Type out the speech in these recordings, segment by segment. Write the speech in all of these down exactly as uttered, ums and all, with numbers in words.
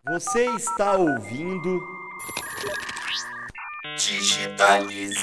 Você está ouvindo Digitalize.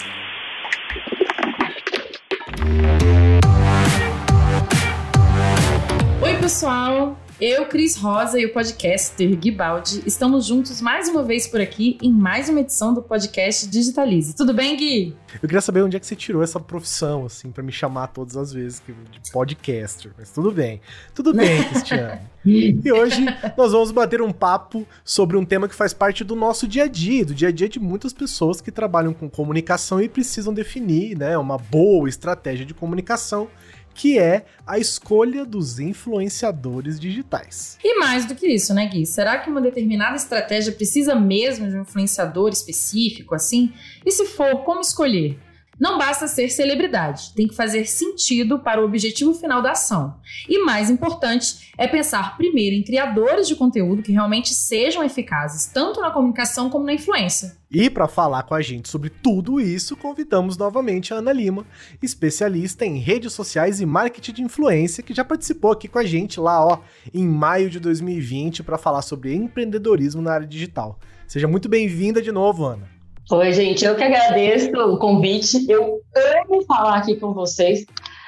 Oi, pessoal! Eu, Cris Rosa e o podcaster Gui Baldi estamos juntos mais uma vez por aqui em mais uma edição do podcast Digitalize. Tudo bem, Gui? Eu queria saber onde é que você tirou essa profissão, assim, pra me chamar todas as vezes de podcaster, mas tudo bem. Tudo bem, Cristiano. E hoje nós vamos bater um papo sobre um tema que faz parte do nosso dia a dia, do dia a dia de muitas pessoas que trabalham com comunicação e precisam definir, né, uma boa estratégia de comunicação, que é a escolha dos influenciadores digitais. E mais do que isso, né, Gui? Será que uma determinada estratégia precisa mesmo de um influenciador específico, assim? E se for, como escolher? Não basta ser celebridade, tem que fazer sentido para o objetivo final da ação. E mais importante é pensar primeiro em criadores de conteúdo que realmente sejam eficazes, tanto na comunicação como na influência. E para falar com a gente sobre tudo isso, convidamos novamente a Ana Lima, especialista em redes sociais e marketing de influência, que já participou aqui com a gente lá, ó, em maio de dois mil e vinte, para falar sobre empreendedorismo na área digital. Seja muito bem-vinda de novo, Ana. Oi, gente, eu que agradeço o convite, eu amo falar aqui com vocês,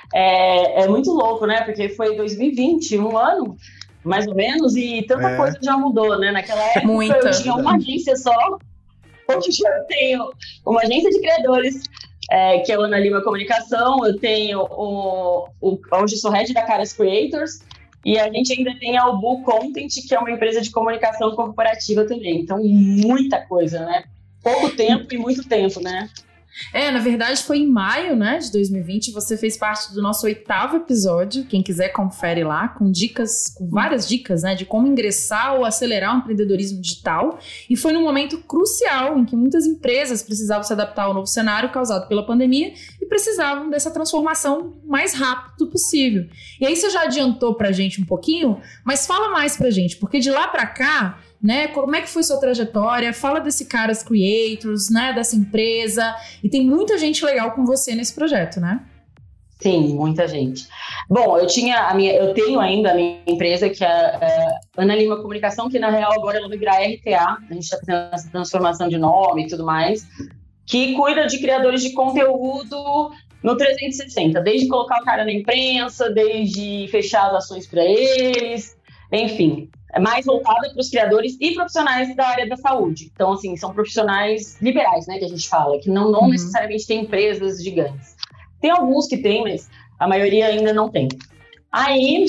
é, é muito louco, né, porque foi dois mil e vinte, um ano, mais ou menos, e tanta é. coisa já mudou, né, naquela época Muita. eu tinha uma agência só, hoje eu tenho uma agência de criadores, é, que é a Ana Lima Comunicação, eu tenho o, o, hoje sou head da Caras Creators, e a gente ainda tem a Albu Content, que é uma empresa de comunicação corporativa também, então muita coisa, né. Pouco tempo e muito tempo, né? É, na verdade foi em maio, né, de dois mil e vinte, você fez parte do nosso oitavo episódio, quem quiser confere lá, com dicas, com várias dicas, né, de como ingressar ou acelerar o empreendedorismo digital, e foi num momento crucial em que muitas empresas precisavam se adaptar ao novo cenário causado pela pandemia e precisavam dessa transformação mais rápido possível. E aí você já adiantou pra gente um pouquinho, mas fala mais pra gente, porque de lá pra cá, né, como é que foi sua trajetória? Fala desse Caras Creators, né, dessa empresa, e tem muita gente legal com você nesse projeto, né? Sim, muita gente. Bom, eu tinha a minha, eu tenho ainda a minha empresa, que é a Ana Lima Comunicação, que na real agora ela vai virar R T A, a gente está fazendo essa transformação de nome e tudo mais, que cuida de criadores de conteúdo no trezentos e sessenta, desde colocar o cara na imprensa, desde fechar as ações para eles, enfim, é mais voltada para os criadores e profissionais da área da saúde. Então, assim, são profissionais liberais, né, que a gente fala, que não, não uhum. necessariamente tem empresas gigantes. Tem alguns que tem, mas a maioria ainda não tem. Aí,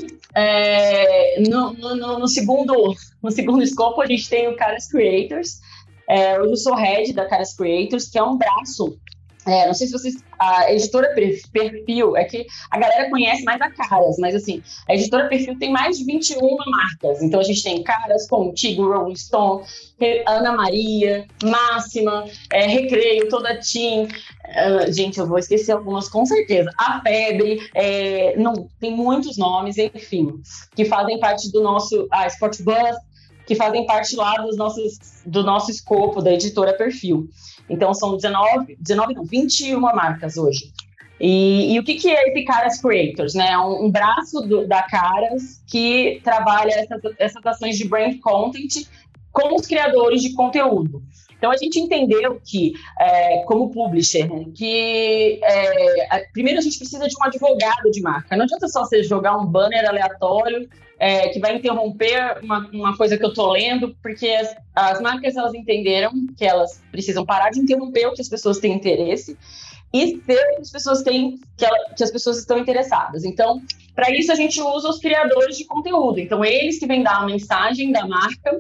é, no, no, no, segundo, no segundo escopo, a gente tem o Caras Creators. É, eu sou head da Caras Creators, que é um braço. É, não sei se vocês... A editora Perfil, é que a galera conhece mais a Caras, mas assim, a editora Perfil tem mais de vinte e uma marcas. Então a gente tem Caras, Contigo, Rolling Stone, Ana Maria, Máxima, é, Recreio, Toda Team. Uh, gente, eu vou esquecer algumas com certeza. A Febre, é, não, tem muitos nomes, enfim, que fazem parte do nosso... A Sport Bus, que fazem parte lá dos nossos, do nosso escopo da editora Perfil. Então, são dezenove, dezenove não, vinte e uma marcas hoje. E, e o que, que é esse Caras Creators, né? É um, um braço do, da Caras que trabalha essas, essas ações de brand content com os criadores de conteúdo. Então, a gente entendeu que, é, como publisher, né, que é, primeiro a gente precisa de um advogado de marca. Não adianta só você jogar um banner aleatório é, que vai interromper uma, uma coisa que eu estou lendo, porque as, as marcas, elas entenderam que elas precisam parar de interromper o que as pessoas têm interesse e ser o que as pessoas têm, que, ela, que as pessoas estão interessadas. Então, para isso, a gente usa os criadores de conteúdo. Então, eles que vêm dar a mensagem da marca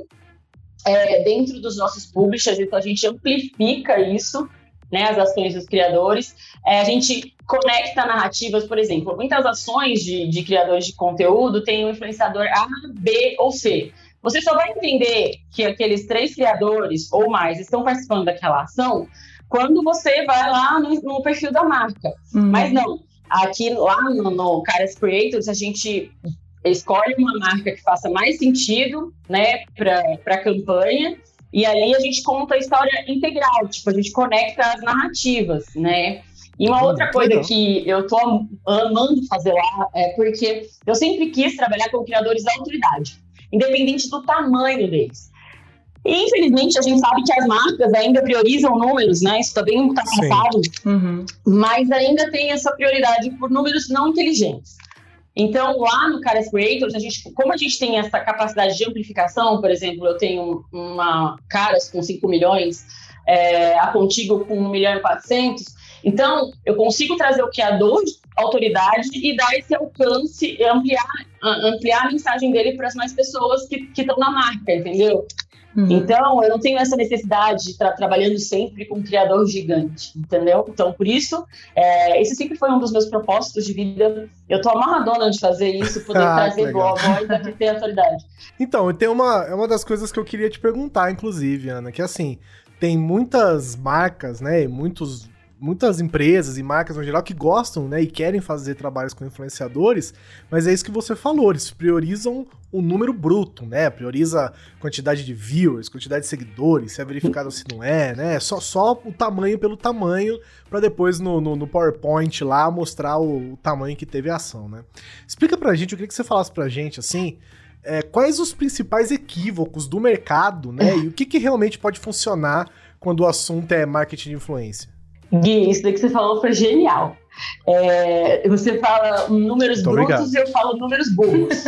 É, dentro dos nossos publishers, então a gente amplifica isso, né, as ações dos criadores, é, a gente conecta narrativas, por exemplo, muitas ações de, de criadores de conteúdo tem um influenciador A, B ou C. Você só vai entender que aqueles três criadores ou mais estão participando daquela ação quando você vai lá no, no perfil da marca. Uhum. Mas não, aqui lá no, no Caras Creators a gente escolhe uma marca que faça mais sentido, né, para a campanha, e aí a gente conta a história integral, tipo, a gente conecta as narrativas, né? E uma outra coisa que eu tô amando fazer lá é porque eu sempre quis trabalhar com criadores da autoridade, independente do tamanho deles. E, infelizmente, a gente sabe que as marcas ainda priorizam números, né? Isso também está passado, uhum. mas ainda tem essa prioridade por números não inteligentes. Então, lá no Caras Creators, a gente, como a gente tem essa capacidade de amplificação, por exemplo, eu tenho uma Caras com cinco milhões, é, a Contigo com um milhão e quatrocentos, então eu consigo trazer o criador de autoridade e dar esse alcance, ampliar, ampliar a mensagem dele para as mais pessoas que estão na marca, entendeu? Uhum. Então, eu não tenho essa necessidade de estar trabalhando sempre com um criador gigante, entendeu? Então, por isso, é, esse sempre foi um dos meus propósitos de vida. Eu tô amarradona de fazer isso, poder ah, trazer boa voz e ter autoridade. Então, tem uma, é uma das coisas que eu queria te perguntar, inclusive, Ana, que assim, tem muitas marcas, né, muitos... muitas empresas e marcas no geral que gostam, né, e querem fazer trabalhos com influenciadores, mas é isso que você falou, eles priorizam o número bruto, né, prioriza quantidade de viewers, quantidade de seguidores, se é verificado ou se não é, né, só, só o tamanho pelo tamanho, para depois no, no, no PowerPoint lá mostrar o, o tamanho que teve a ação, né. Explica pra gente, eu queria que você falasse pra gente, assim, é, quais os principais equívocos do mercado, né, e o que, que realmente pode funcionar quando o assunto é marketing de influência. Gui, isso daí que você falou foi genial. É, você fala números Muito brutos e eu falo números burros.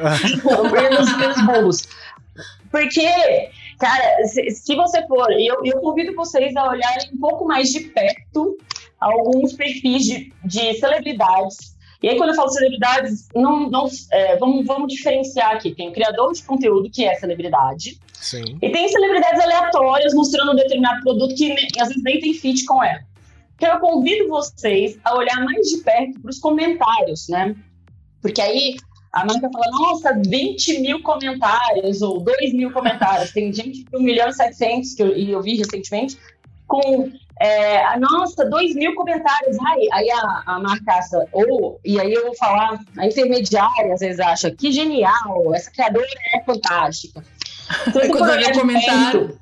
números burros. Porque, cara, se, se você for... Eu, eu convido vocês a olharem um pouco mais de perto alguns perfis de, de celebridades. E aí, quando eu falo celebridades, não, não, é, vamos, vamos diferenciar aqui. Tem o criador de conteúdo, que é celebridade. Sim. E tem celebridades aleatórias mostrando um determinado produto que às vezes nem tem fit com ela. Então, eu convido vocês a olhar mais de perto para os comentários, né? Porque aí a marca fala, nossa, vinte mil comentários ou dois mil comentários. Tem gente de um milhão e setecentos, que eu, e eu vi recentemente, com, é, nossa, dois mil comentários. Ai, aí a, a marcaça, ou, e aí eu vou falar, a intermediária às vezes acha, que genial, essa criadora é fantástica. Então, é quando eu comentário.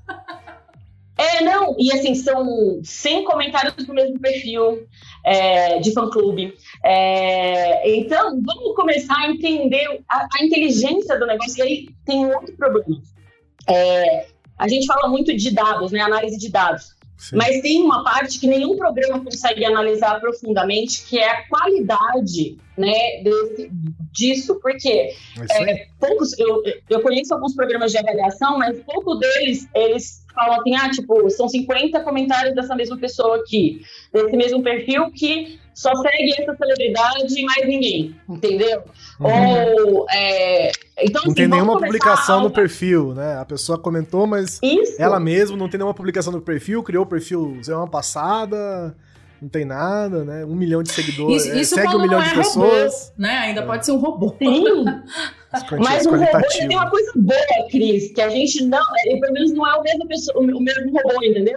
É, não, e assim, são cem comentários do mesmo perfil é, de fã-clube. É, então, vamos começar a entender a, a inteligência do negócio. E aí tem um outro problema. É, a gente fala muito de dados, né? Análise de dados. Sim. Mas tem uma parte que nenhum programa consegue analisar profundamente, que é a qualidade, né, desse, disso, porque é, poucos, eu, eu conheço alguns programas de avaliação, mas pouco deles, eles falam assim, ah, tipo, são cinquenta comentários dessa mesma pessoa aqui, desse mesmo perfil, que só segue essa celebridade e mais ninguém, entendeu? Uhum. Ou, é, então, não assim, tem nenhuma publicação a... no perfil, né? A pessoa comentou, mas Isso. ela mesma não tem nenhuma publicação no perfil, criou o perfil semana passada, não tem nada, né? Um milhão de seguidores, isso, isso segue um milhão é de pessoas. Robô, né? Ainda é. pode ser um robô. Sim. Mas o robô tem uma coisa boa, Cris, que a gente não, ele, pelo menos não é o mesmo, pessoa, o mesmo robô, entendeu?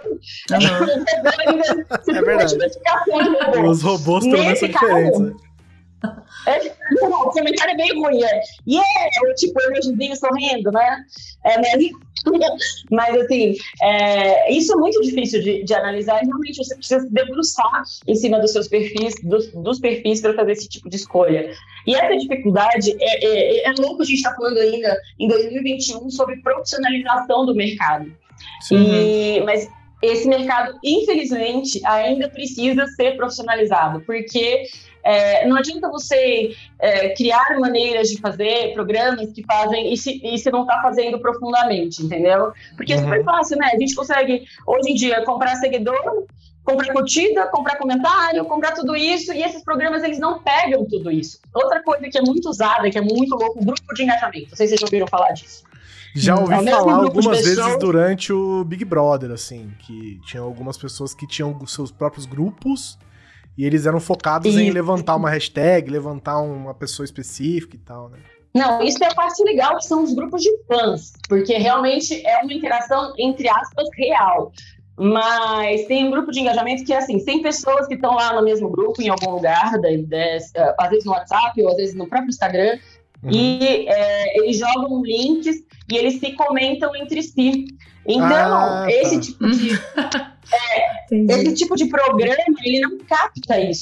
Uhum. É verdade. Robô. Os robôs pelo menos são diferentes, né? É, o comentário é bem ruim, é. E yeah, é tipo, emojizinho sorrindo, né? É, mas, mas assim, é, isso é muito difícil de, de analisar e realmente você precisa se debruçar em cima dos seus perfis, dos, dos perfis para fazer esse tipo de escolha. E essa dificuldade, é, é, é louco a gente estar tá falando ainda em dois mil e vinte e um sobre profissionalização do mercado. E, mas esse mercado, infelizmente, ainda precisa ser profissionalizado, porque É, não adianta você é, criar maneiras de fazer programas que fazem e se, e se não está fazendo profundamente, entendeu? Porque é super fácil, né? A gente consegue, hoje em dia, comprar seguidor, comprar curtida, comprar comentário, comprar tudo isso, e esses programas, eles não pegam tudo isso. Outra coisa que é muito usada, que é muito louco, grupo de engajamento. Não sei se vocês já ouviram falar disso. Já ouvi é falar algumas pessoas... vezes durante o Big Brother, assim, que tinha algumas pessoas que tinham os seus próprios grupos. E eles eram focados isso. em levantar uma hashtag, levantar uma pessoa específica e tal, né? Não, isso é a parte legal, que são os grupos de fãs, porque realmente é uma interação, entre aspas, real. Mas tem um grupo de engajamento que é assim, cem pessoas que estão lá no mesmo grupo, em algum lugar, da, da, às vezes no WhatsApp ou às vezes no próprio Instagram, uhum. e é, eles jogam links e eles se comentam entre si. Então, ah, esse, tá. tipo de, é, esse tipo de programa, ele não capta isso.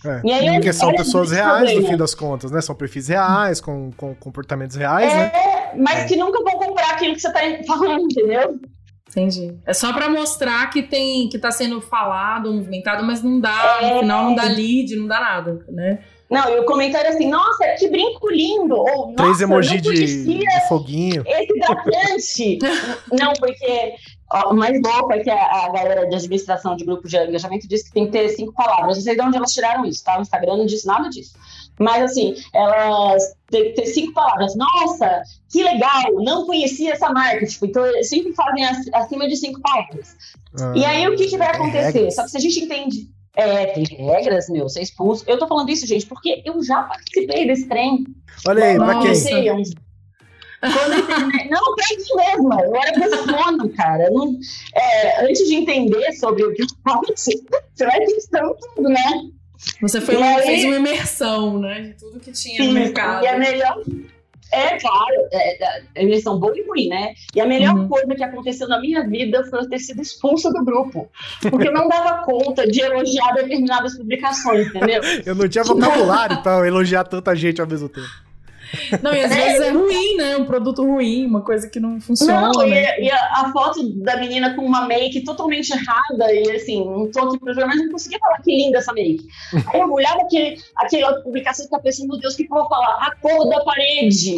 É, E aí, porque são olha, pessoas esse reais, problema. no fim das contas, né? São perfis reais, com, com comportamentos reais, é, né? mas É. que nunca vão comprar aquilo que você tá falando, entendeu? Entendi. É só pra mostrar que tem, que tá sendo falado, movimentado, mas não dá, É. no final não dá lead, não dá nada, né? Não, e o comentário é assim, nossa, que brinco lindo! Ou, Três nossa, emoji não de, conhecia de foguinho. esse hidratante. Não, porque ó, o mais louco é que a, a galera de administração de grupos de engajamento disse que tem que ter cinco palavras. Não sei de onde elas tiraram isso, tá? O Instagram não disse nada disso. Mas, assim, elas têm que ter cinco palavras. Nossa, que legal! Não conhecia essa marca. Tipo, então, eles sempre fazem acima de cinco palavras. Ah, E aí, o que, que vai tem acontecer? regras. Só que se a gente entende... É, tem regras, meu, ser expulso. Eu tô falando isso, gente, porque eu já participei desse trem. Olha aí, pra Nossa. quem? Sei onde. Quando eu internet... Não, pra mim mesma. Eu era bufona, cara. Eu não... é, antes de entender sobre o que eu faço, você vai testando tudo, né? Você foi E uma- aí- fez uma imersão, né? De tudo que tinha no Sim, mercado. e a melhor... É, claro, é, é, eles são boa e ruim, né? E a melhor Uhum. coisa que aconteceu na minha vida foi eu ter sido expulsa do grupo. Porque eu não dava conta de elogiar determinadas publicações, entendeu? Eu não tinha vocabulário pra elogiar tanta gente ao mesmo tempo. Não, e às vezes é ruim, né? Um produto ruim, uma coisa que não funciona. Não, e, né? e a, a foto da menina com uma make totalmente errada, e assim, não tô aqui pra ver, mas não conseguia falar que linda essa make. Aí eu olhava aquele, aquela publicação e ficava pensando, meu Deus, o que eu vou falar? A cor da parede.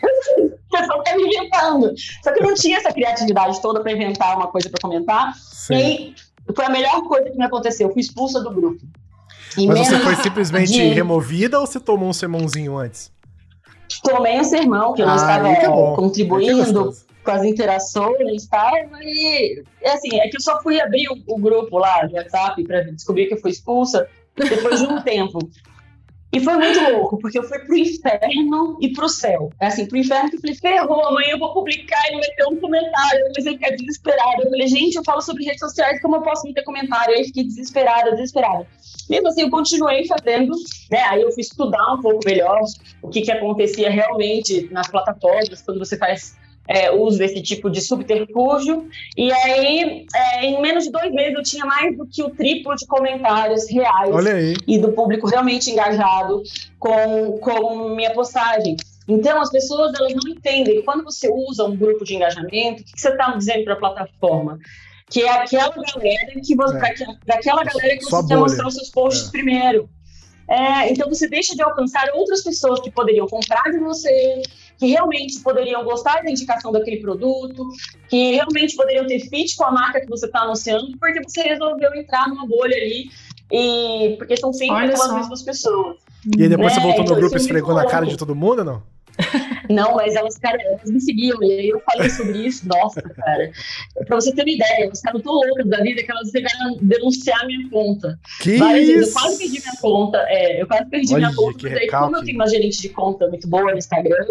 O pessoal tá me inventando. Só que eu não tinha essa criatividade toda pra inventar uma coisa pra comentar. Sim. E aí, foi a melhor coisa que me aconteceu. Eu fui expulsa do grupo. Em Mas você menos foi simplesmente de- removida ou você tomou um sermãozinho antes? Tomei um sermão, que eu não Ah, estava aí que é bom. Aí que é contribuindo gostoso. com as interações e tal, e é assim, é que eu só fui abrir o, o grupo lá do WhatsApp para descobrir que eu fui expulsa depois de um tempo. E foi muito louco, porque eu fui pro inferno e pro céu. É assim, pro inferno que eu falei, ferrou, amanhã eu vou publicar e não vai ter um comentário. Eu comecei a ficar desesperada. Eu falei, gente, eu falo sobre redes sociais, como eu posso não ter comentário? Aí fiquei desesperada, desesperada. Mesmo assim, eu continuei fazendo, né? Aí eu fui estudar um pouco melhor o que, que acontecia realmente nas plataformas, quando você faz é, uso desse tipo de subterfúgio. E aí, é, em menos de dois meses, eu tinha mais do que o triplo de comentários reais Olha aí. e do público realmente engajado com, com minha postagem. Então, as pessoas elas não entendem. Quando você usa um grupo de engajamento, o que, que você está dizendo para a plataforma? Que é aquela galera que você, É. pra aquela, pra aquela galera que Sua você quer bolha. mostrar os seus posts É. primeiro. É, então, você deixa de alcançar outras pessoas que poderiam comprar de você, que realmente poderiam gostar da indicação daquele produto, que realmente poderiam ter fit com a marca que você está anunciando, porque você resolveu entrar numa bolha ali, e porque são sempre Olha aquelas só. mesmas pessoas. E aí depois É, você voltou então no grupo e isso é muito esfregou na cara louco. de todo mundo ou não? Não, mas elas, cara, elas me seguiam, e aí eu falei sobre isso, nossa, cara. Pra você ter uma ideia, elas ficaram tão loucas da vida que elas chegaram a denunciar minha conta. Que Várias vezes, eu isso? quase perdi minha conta, é, eu quase perdi Olha, minha conta, que mas aí recalque. como eu tenho uma gerente de conta muito boa no Instagram,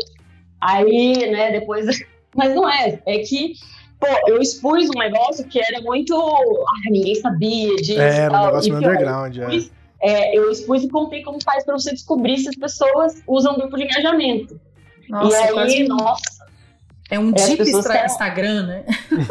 aí, né, depois... Mas não é, é que, pô, eu expus um negócio que era muito... Ah, ninguém sabia disso É, e era um tal. negócio E meio pior, underground, eu é. expus, é, eu expus e contei como faz pra você descobrir se as pessoas usam grupo de engajamento. Nossa, e aí, quase- nossa, é um as deep pessoas extra- querem- Instagram, né?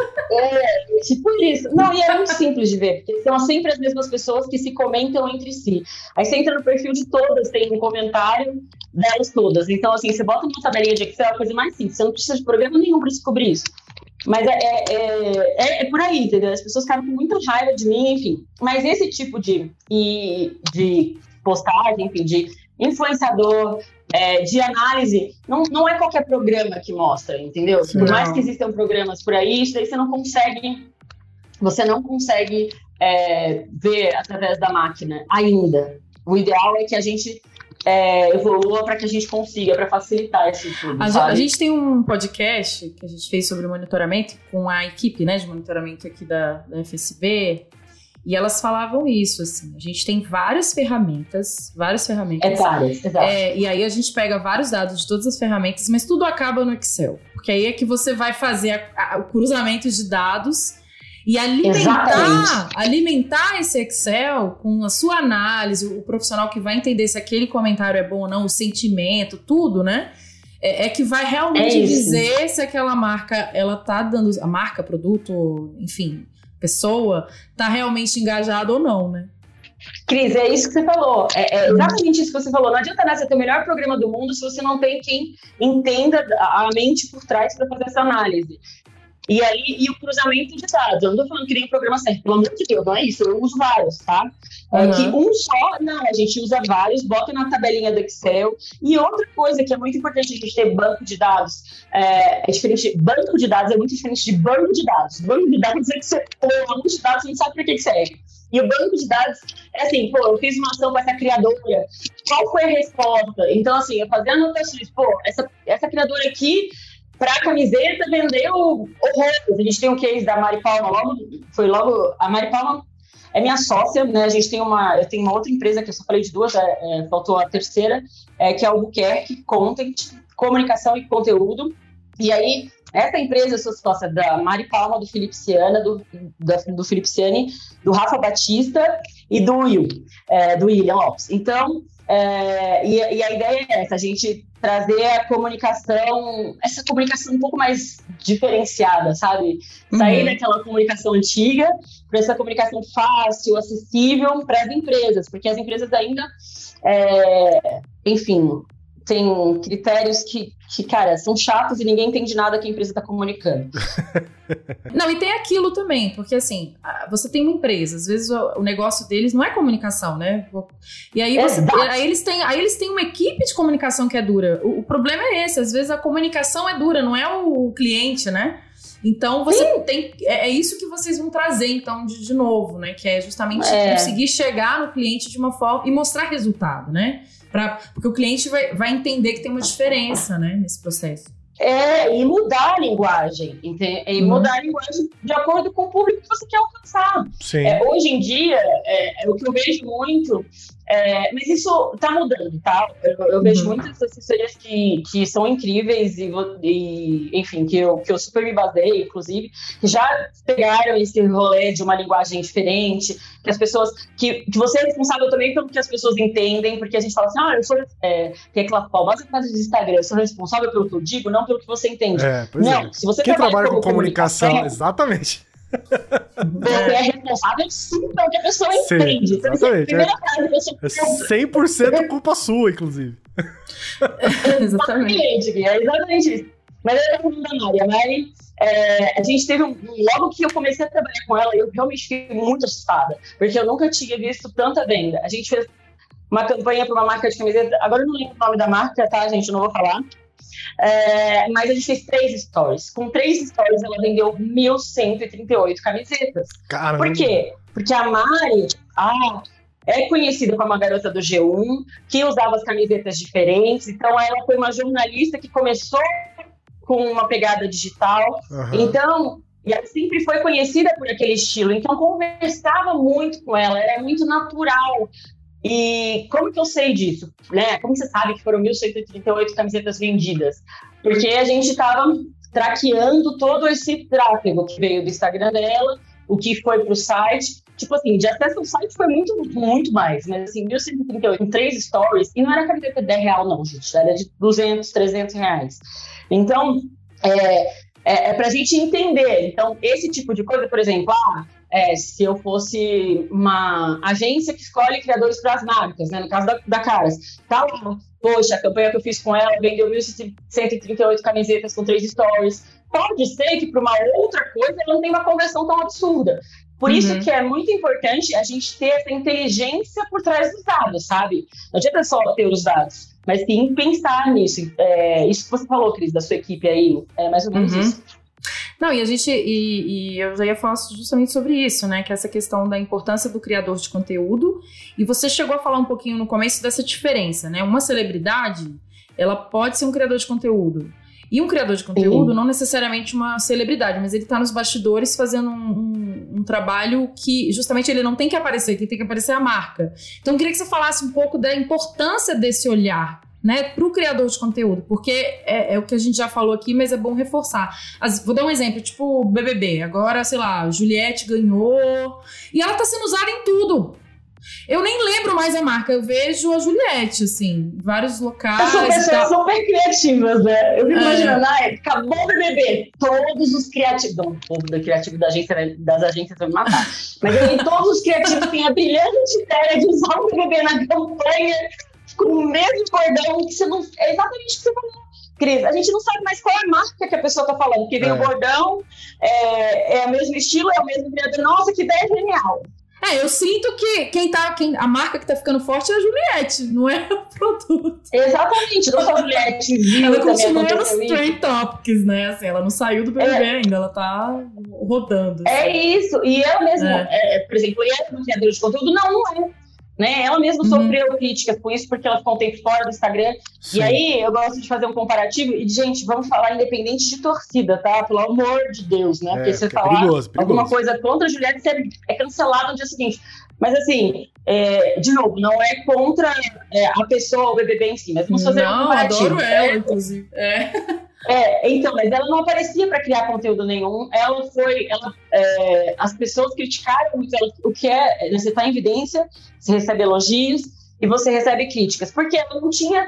é tipo isso. Não, e é muito simples de ver, porque são sempre as mesmas pessoas que se comentam entre si. Aí você entra no perfil de todas, tem um comentário delas todas. Então, assim, você bota numa tabelinha de Excel, é a coisa mais simples. Você não precisa de programa nenhum para descobrir isso. Mas é, é, é, é por aí, entendeu? As pessoas ficaram com muita raiva de mim, enfim. Mas esse tipo de, e- de postagem, enfim, de influenciador, é, de análise, não, não é qualquer programa que mostra, entendeu? Sim. Por mais Não. que existam programas por aí, isso daí você não consegue, você não consegue é, ver através da máquina ainda. O ideal é que a gente é, evolua para que a gente consiga, para facilitar esse tudo, A, ge- sabe? a gente tem um podcast que a gente fez sobre monitoramento com a equipe, né, de monitoramento aqui da, da F S B, e elas falavam isso, assim, a gente tem várias ferramentas, várias ferramentas. É várias, exato. É, e aí a gente pega vários dados de todas as ferramentas, mas tudo acaba no Excel. Porque aí é que você vai fazer a- a- o cruzamento de dados e alimentar, Exatamente. alimentar esse Excel com a sua análise, o profissional que vai entender se aquele comentário é bom ou não, o sentimento, tudo, né? É, é que vai realmente É isso. dizer se aquela marca, ela tá dando, a marca, produto, enfim, pessoa, tá realmente engajada ou não, né? Cris, é isso que você falou. É, é exatamente isso que você falou. Não adianta nada você ter o melhor programa do mundo se você não tem quem entenda a mente por trás para fazer essa análise. E aí, e o cruzamento de dados. Eu não tô falando que nem o programa certo, pelo amor de Deus, não é isso. Eu uso vários, tá? É uhum. que um só, não, a gente usa vários, bota na tabelinha do Excel. E outra coisa que é muito importante a gente ter banco de dados, é, é diferente, banco de dados é muito diferente de banco de dados. Banco de dados é que você põe um banco de dados, você não sabe para que que serve. E o banco de dados é assim, pô, eu fiz uma ação com essa criadora, qual foi a resposta? Então, assim, eu fazia anotações, pô, essa, essa criadora aqui, para a camiseta, vendeu horrores. A gente tem um case da Mari Palma, logo, foi logo, a Mari Palma é minha sócia, né, a gente tem uma, eu tenho uma outra empresa, que eu só falei de duas, é, é, faltou a terceira, é, que é o Albuquerque Content, comunicação e conteúdo, e aí, essa empresa, eu sou sócia da Mari Palma, do Felipe Ciana, do, da, do Felipe Ciani, do Rafa Batista e do Will, é, do William Lopes. Então, é, e, e a ideia é essa, a gente trazer a comunicação, essa comunicação um pouco mais diferenciada, sabe? Sair uhum. daquela comunicação antiga para essa comunicação fácil, acessível para as empresas, porque as empresas ainda, é, enfim, têm critérios que, que, cara, são chatos e ninguém entende nada que a empresa está comunicando. Não, e tem aquilo também, porque assim, você tem uma empresa, às vezes o, o negócio deles não é comunicação, né? E aí, você, aí, eles têm, aí eles têm uma equipe de comunicação que é dura. O, o problema é esse, às vezes a comunicação é dura, não é o, o cliente, né? Então, você Sim. tem, é, é isso que vocês vão trazer, então, de, de novo, né? Que é justamente é. conseguir chegar no cliente de uma forma e mostrar resultado, né? Pra, porque o cliente vai, vai entender que tem uma diferença, né, nesse processo. É, e mudar a linguagem, entende? E mudar uhum. a linguagem de acordo com o público que você quer alcançar. Sim. É, hoje em dia, é, o que eu vejo muito, é, mas isso tá mudando, tá? Eu, eu vejo uhum. muitas assessorias que, que são incríveis e, e enfim, que eu, que eu super me baseei, inclusive, que já pegaram esse rolê de uma linguagem diferente, que as pessoas, que, que você é responsável também pelo que as pessoas entendem, porque a gente fala assim, ah, eu sou, é, tem aquela famosa frase do Instagram, eu sou responsável pelo que eu digo, não pelo que você entende. É, pois não, é. se você Quem trabalha com comunicação, comunicação, exatamente. Você é responsável sim pelo que a pessoa sim, entende. Exatamente. É, é cem por cento culpa sua, inclusive. Exatamente. É exatamente isso. Mas eu tô falando da Mari. A Mari, é, a gente teve um... Logo que eu comecei a trabalhar com ela, eu realmente fiquei muito assustada, porque eu nunca tinha visto tanta venda. A gente fez uma campanha para uma marca de camiseta, agora eu não lembro o nome da marca, tá, gente? Eu não vou falar. É, mas a gente fez três stories. Com três stories, ela vendeu mil cento e trinta e oito camisetas. Caramba. Por quê? Porque a Mari ah, é conhecida como a garota do G um, que usava as camisetas diferentes. Então, ela foi uma jornalista que começou com uma pegada digital. Uhum. Então, e ela sempre foi conhecida por aquele estilo. Então, conversava muito com ela, era muito natural. E como que eu sei disso? Né? Como você sabe que foram mil cento e trinta e oito camisetas vendidas? Porque a gente estava traqueando todo esse tráfego que veio do Instagram dela, o que foi para o site. Tipo assim, de acesso ao site foi muito, muito mais. Mas assim, mil cento e trinta e oito em três stories, e não era camiseta de dez reais não, gente. Era de duzentos, trezentos reais. Então, é, é, é para a gente entender. Então, esse tipo de coisa, por exemplo, ah, É, se eu fosse uma agência que escolhe criadores para as marcas, né? No caso da, da Caras, tá lá, poxa, a campanha que eu fiz com ela vendeu mil cento e trinta e oito camisetas com três stories. Pode ser que para uma outra coisa ela não tenha uma conversão tão absurda. Por uhum. isso que é muito importante a gente ter essa inteligência por trás dos dados, sabe? Não adianta só ter os dados, mas sim pensar nisso. É, isso que você falou, Cris, da sua equipe aí, é mais ou menos uhum. isso. Não, e a gente, e, e eu já ia falar justamente sobre isso, né, que é essa questão da importância do criador de conteúdo, e você chegou a falar um pouquinho no começo dessa diferença, né, uma celebridade, ela pode ser um criador de conteúdo, e um criador de conteúdo, Sim. não necessariamente uma celebridade, mas ele tá nos bastidores fazendo um, um, um trabalho que, justamente, ele não tem que aparecer, quem tem que aparecer é a marca. Então, eu queria que você falasse um pouco da importância desse olhar, né, para o criador de conteúdo, porque é, é o que a gente já falou aqui, mas é bom reforçar. As, vou dar um exemplo, tipo o B B B, agora, sei lá, Juliette ganhou, e ela tá sendo usada em tudo. Eu nem lembro mais a marca, eu vejo a Juliette, assim, em vários locais. São pessoas super criativas, né? Eu fico É. imaginando, ah, acabou o B B B, todos os criativos, não, o povo da criativo da agência, das agências vão me matar, mas aí todos os criativos têm a brilhante ideia de usar o B B B na campanha com o mesmo bordão, que você não... É exatamente o que você falou, Cris. A gente não sabe mais qual é a marca que a pessoa tá falando, porque vem É. o bordão, é, é o mesmo estilo, é o mesmo criador. Nossa, que ideia genial! É, eu sinto que quem tá, quem, a marca que tá ficando forte é a Juliette, não é o produto. Exatamente, não só a Juliette viu Ela também continua nos aconteceu isso. Trend Topics, né? Assim, ela não saiu do B B B É. ainda, ela tá rodando. É assim. isso, e ela mesma, É. é, por exemplo, e ela é uma criadora de conteúdo? Não, não é. Né? Ela mesma Uhum. sofreu críticas com isso, porque ela ficou um tempo fora do Instagram. Sim. E aí, eu gosto de fazer um comparativo. E, gente, vamos falar independente de torcida, tá? Pelo amor de Deus, né? É, Porque você porque é falar perigoso, perigoso. alguma coisa contra a Juliette, você é cancelado no dia seguinte. Mas, assim, é, de novo, não é contra é, a pessoa, o B B B em si, mas vamos fazer um Não, comparativo. adoro ela, inclusive. É. É, então, mas ela não aparecia para criar conteúdo nenhum. Ela foi, ela, é, as pessoas criticaram muito ela, o que é, você está em evidência, você recebe elogios e você recebe críticas, porque ela não tinha,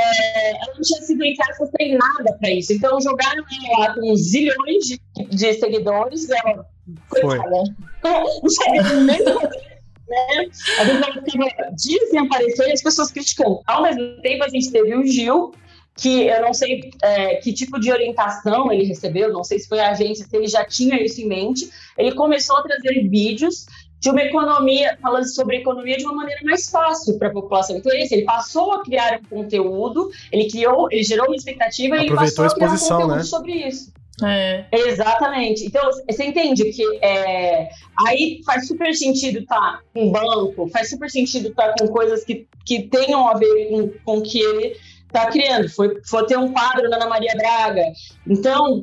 é, ela não tinha sido, entre aspas, treinada para isso. Então jogaram ela lá com zilhões de, de seguidores, ela, coitada, não sabia nem fazer. Né? Às vezes ela ficava dias sem aparecer e as pessoas criticando. Ao mesmo tempo, a gente teve o Gil, que eu não sei é, que tipo de orientação ele recebeu, não sei se foi a agência, se ele já tinha isso em mente. Ele começou a trazer vídeos de uma economia, falando sobre economia de uma maneira mais fácil para a população. Então, é isso, ele passou a criar um conteúdo, ele criou, ele gerou uma expectativa e ele Aproveitou passou a a criar um exposição, conteúdo né? sobre isso. É. Exatamente. Então, você entende que é, aí faz super sentido estar com banco, faz super sentido estar com coisas que, que tenham a ver com, com o que ele está criando. Foi, foi ter um quadro da Ana Maria Braga. Então,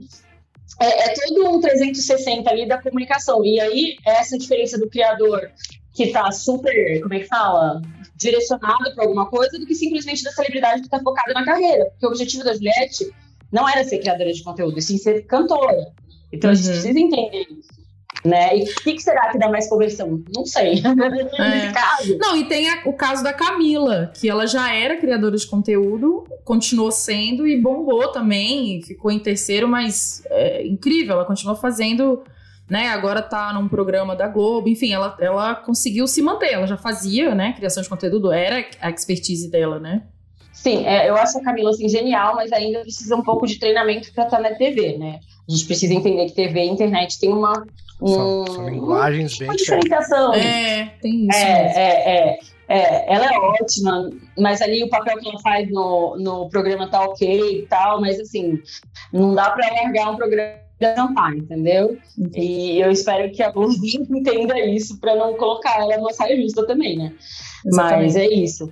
é, é todo um trezentos e sessenta ali da comunicação. E aí, essa diferença do criador que está super, como é que fala? Direcionado para alguma coisa, do que simplesmente da celebridade que está focada na carreira. Porque o objetivo da Juliette não era ser criadora de conteúdo, e sim ser cantora. Então, uhum. a gente precisa entender isso. Né? E o que, que será que dá mais conversão? Não sei. É. Nesse caso. Não, e tem a, o caso da Camila, que ela já era criadora de conteúdo, continuou sendo e bombou também, ficou em terceiro, mas é incrível, ela continuou fazendo, né? Agora tá num programa da Globo, enfim, ela, ela conseguiu se manter, ela já fazia, né? Criação de conteúdo, era a expertise dela, né? Sim, é, eu acho a Camila assim, genial, mas ainda precisa um pouco de treinamento para estar na T V, né? A gente precisa entender que T V e internet tem uma, um, são, são linguagens bem uma diferenciação. É, tem isso. É, é, é, é, ela é ótima, mas ali o papel que ela faz no, no programa tá ok e tal, mas assim, não dá para largar um programa de acampar, entendeu? Entendi. E eu espero que a Globo entenda isso para não colocar ela numa saia justa também, né? Exatamente. Mas é isso.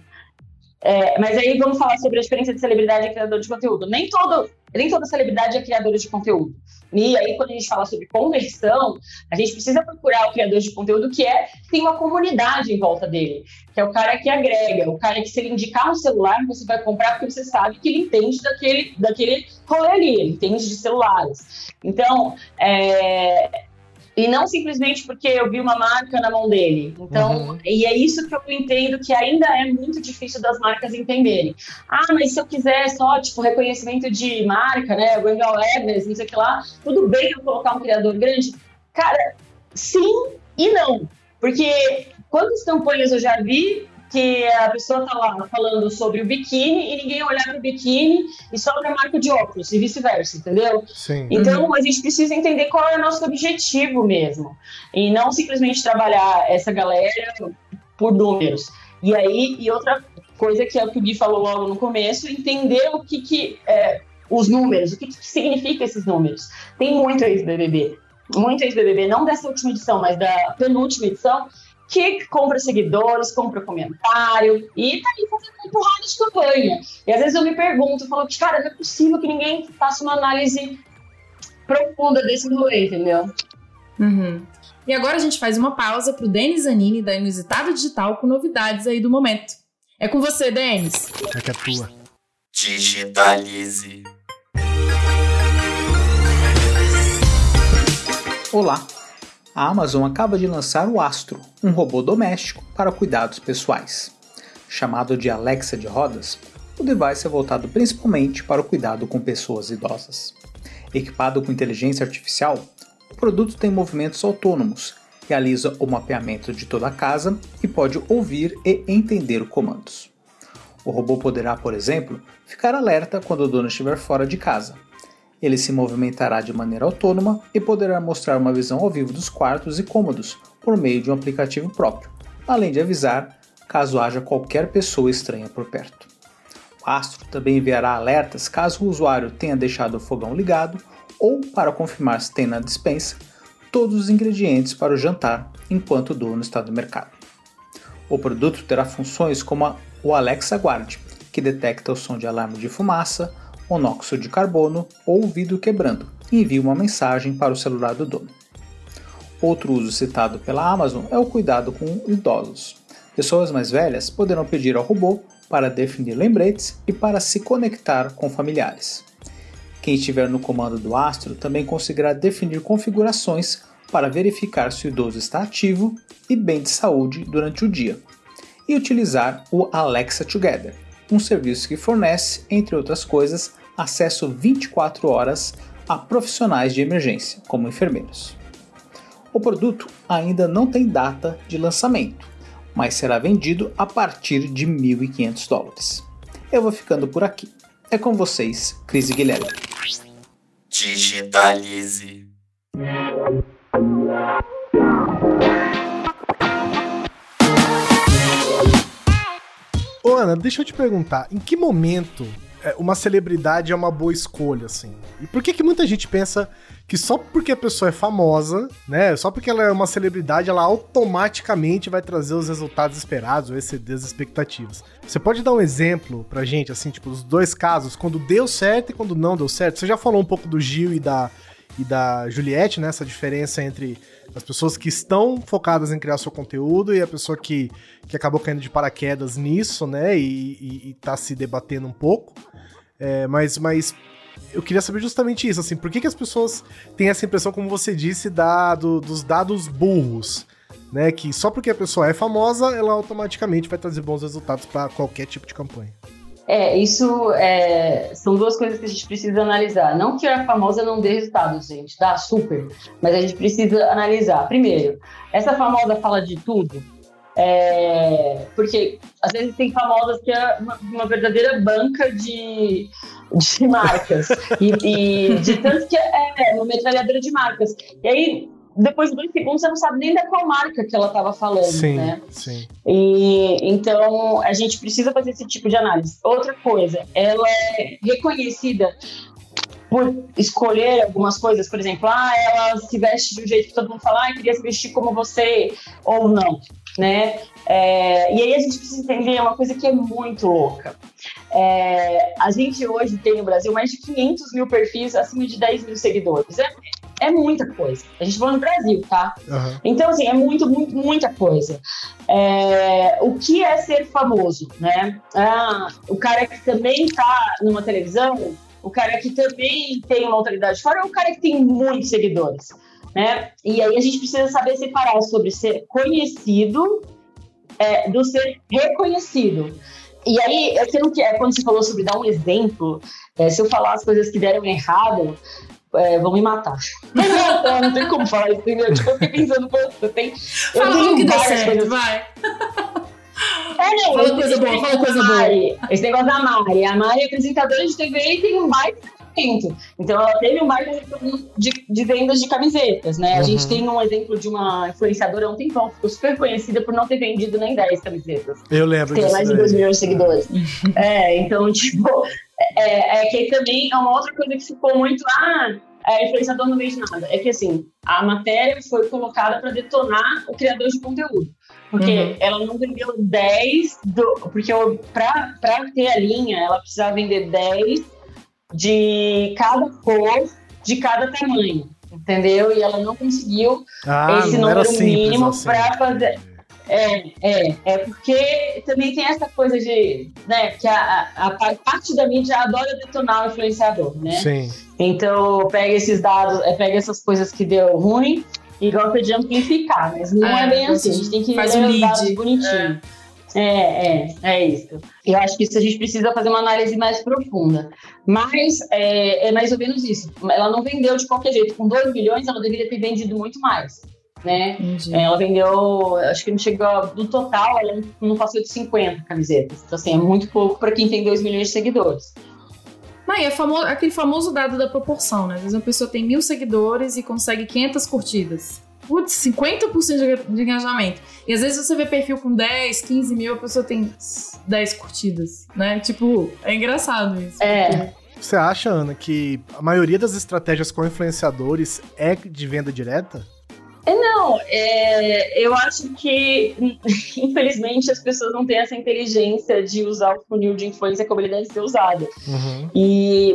É, mas aí vamos falar sobre a diferença de celebridade e criador de conteúdo. Nem, todo, nem toda celebridade é criadora de conteúdo. E aí, quando a gente fala sobre conversão, a gente precisa procurar o criador de conteúdo que é, tem uma comunidade em volta dele, que é o cara que agrega, o cara que, se ele indicar um celular, você vai comprar porque você sabe que ele entende daquele, daquele rolê ali, ele entende de celulares. Então, é... E não simplesmente porque eu vi uma marca na mão dele. Então, uhum. E é isso que eu entendo que ainda é muito difícil das marcas entenderem. Ah, mas se eu quiser só, tipo, reconhecimento de marca, né, brand awareness, não sei o que lá, tudo bem eu colocar um criador grande? Cara, sim e não. Porque quantas campanhas eu já vi que a pessoa tá lá falando sobre o biquíni e ninguém olhar para o biquíni e só para a marca de óculos e vice-versa, entendeu? Sim. Então, uhum. a gente precisa entender qual é o nosso objetivo mesmo e não simplesmente trabalhar essa galera por números. E aí, e outra coisa que é o que o Gui falou logo no começo, entender o que que é, os números, o que que significa esses números. Tem muito ex-B B B, muito ex-B B B, não dessa última edição, mas da penúltima edição, que compra seguidores, compra comentário e tá aí fazendo empurrada de campanha. E às vezes eu me pergunto, eu falo que, cara, não é possível que ninguém faça uma análise profunda desse rolê, entendeu? Uhum. E agora a gente faz uma pausa pro Denis Zanini, da Inusitável Digital, com novidades aí do momento. É com você, Denis. É que é tua. Digitalize. Olá. A Amazon acaba de lançar o Astro, um robô doméstico para cuidados pessoais. Chamado de Alexa de rodas, o device é voltado principalmente para o cuidado com pessoas idosas. Equipado com inteligência artificial, o produto tem movimentos autônomos, realiza o mapeamento de toda a casa e pode ouvir e entender comandos. O robô poderá, por exemplo, ficar alerta quando o dono estiver fora de casa. Ele se movimentará de maneira autônoma e poderá mostrar uma visão ao vivo dos quartos e cômodos por meio de um aplicativo próprio, além de avisar caso haja qualquer pessoa estranha por perto. O Astro também enviará alertas caso o usuário tenha deixado o fogão ligado ou para confirmar se tem na despensa todos os ingredientes para o jantar enquanto o dono está no mercado. O produto terá funções como a, o Alexa Guard, que detecta o som de alarme de fumaça, monóxido de carbono ou vidro quebrando e envia uma mensagem para o celular do dono. Outro uso citado pela Amazon é o cuidado com idosos. Pessoas mais velhas poderão pedir ao robô para definir lembretes e para se conectar com familiares. Quem estiver no comando do Astro também conseguirá definir configurações para verificar se o idoso está ativo e bem de saúde durante o dia, e utilizar o Alexa Together, um serviço que fornece, entre outras coisas, acesso vinte e quatro horas a profissionais de emergência, como enfermeiros. O produto ainda não tem data de lançamento, mas será vendido a partir de mil e quinhentos dólares. Eu vou ficando por aqui. É com vocês, Cris e Guilherme. Digitalize. Ô Ana, deixa eu te perguntar, em que momento uma celebridade é uma boa escolha, assim? E por que que muita gente pensa que só porque a pessoa é famosa, né, só porque ela é uma celebridade, ela automaticamente vai trazer os resultados esperados ou exceder as expectativas? Você pode dar um exemplo pra gente, assim, tipo, os dois casos, quando deu certo e quando não deu certo? Você já falou um pouco do Gil e da, e da Juliette, né, essa diferença entre as pessoas que estão focadas em criar seu conteúdo e a pessoa que, que acabou caindo de paraquedas nisso, né, e, e, e tá se debatendo um pouco. É, mas, mas eu queria saber justamente isso, assim, por que que as pessoas têm essa impressão, como você disse, da, do, dos dados burros, né, que só porque a pessoa é famosa, ela automaticamente vai trazer bons resultados para qualquer tipo de campanha. É, isso é, são duas coisas que a gente precisa analisar. Não que a famosa não dê resultados, gente, dá super, mas a gente precisa analisar. Primeiro, essa famosa fala de tudo, é, porque às vezes tem famosas que é uma, uma verdadeira banca de, de marcas, e, e de tanto que é uma metralhadora de marcas. E aí, depois de dois segundos, você não sabe nem da qual marca que ela estava falando, sim, né? Sim. E então a gente precisa fazer esse tipo de análise. Outra coisa, ela é reconhecida por escolher algumas coisas, por exemplo, ah, ela se veste de um jeito que todo mundo fala, ah, queria se vestir como você, ou não, né? É, e aí a gente precisa entender uma coisa que é muito louca. É, a gente hoje tem no Brasil mais de quinhentos mil perfis acima de dez mil seguidores. É, é muita coisa. A gente fala no Brasil, tá? Uhum. Então, assim, é muito, muito, muita coisa. É, o que é ser famoso, né? Ah, o cara que também tá numa televisão, o cara que também tem uma autoridade fora, é o cara que tem muitos seguidores, né? E aí a gente precisa saber separar sobre ser conhecido é, do ser reconhecido. E aí, eu não quero, quando você falou sobre dar um exemplo, é, se eu falar as coisas que deram errado, é, vão me matar. Não, não tem como falar isso, entendeu? Tipo, eu fiquei pensando, eu tenho. Eu fala tenho que deu várias certo, coisas. Vai. É, não, fala coisa boa, fala coisa Mari, boa. Esse negócio da Mari. A Mari é apresentadora de T V e tem um baita evento. Então, ela teve um baita de, de vendas de camisetas, né? Uhum. A gente tem um exemplo de uma influenciadora há um tempão, ficou super conhecida por não ter vendido nem dez camisetas. Eu lembro disso. Tem mais de dois milhões de seguidores. Uhum. É, então, tipo, é, é que também é uma outra coisa que ficou muito... Ah, é, influenciador não vende nada. É que, assim, a matéria foi colocada para detonar o criador de conteúdo. Porque uhum. ela não vendeu dez... Do, porque para ter a linha, ela precisava vender dez de cada cor, de cada tamanho, entendeu? E ela não conseguiu ah, esse não número mínimo assim. para fazer... É, é, é porque também tem essa coisa de, né, que a, a, a parte da mídia adora detonar o influenciador, né? Sim. Então, pega esses dados, pega essas coisas que deu ruim e gosta de amplificar, mas não é, é bem assim. A gente tem que faz ler um os dados lead. bonitinho. É. é, é, é isso. Eu acho que isso a gente precisa fazer uma análise mais profunda. Mas é, é mais ou menos isso. Ela não vendeu de qualquer jeito. Com dois milhões, ela deveria ter vendido muito mais. Né? Ela vendeu, acho que não chegou, no total, ela não passou de cinquenta camisetas. Então, assim, é muito pouco para quem tem dois milhões de seguidores. Não, e é famoso, aquele famoso dado da proporção, né? Às vezes uma pessoa tem mil seguidores e consegue quinhentas curtidas. Putz, cinquenta por cento de engajamento. E às vezes você vê perfil com dez, quinze mil, a pessoa tem dez curtidas, né? Tipo, é engraçado isso. É. Porque... Você acha, Ana, que a maioria das estratégias com influenciadores é de venda direta? Não, é, eu acho que, infelizmente, as pessoas não têm essa inteligência de usar o funil de influência como ele deve ser usado. Uhum. E